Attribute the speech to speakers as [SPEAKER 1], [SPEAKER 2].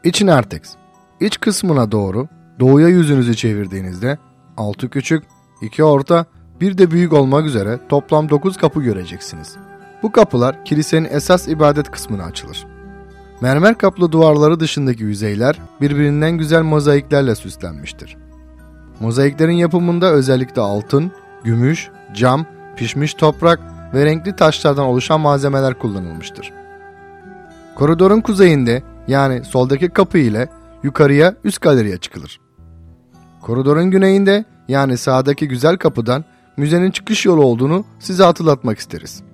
[SPEAKER 1] İç narthex. İç kısmına doğru doğuya yüzünüzü çevirdiğinizde 6 küçük, 2 orta, bir de büyük olmak üzere toplam 9 kapı göreceksiniz. Bu kapılar kilisenin esas ibadet kısmına açılır. Mermer kaplı duvarları dışındaki yüzeyler birbirinden güzel mozaiklerle süslenmiştir. Mozaiklerin yapımında özellikle altın, gümüş, cam, pişmiş toprak ve renkli taşlardan oluşan malzemeler kullanılmıştır. Koridorun kuzeyinde, yani soldaki kapı ile yukarıya üst galeriye çıkılır. Koridorun güneyinde, yani sağdaki güzel kapıdan müzenin çıkış yolu olduğunu size hatırlatmak isteriz.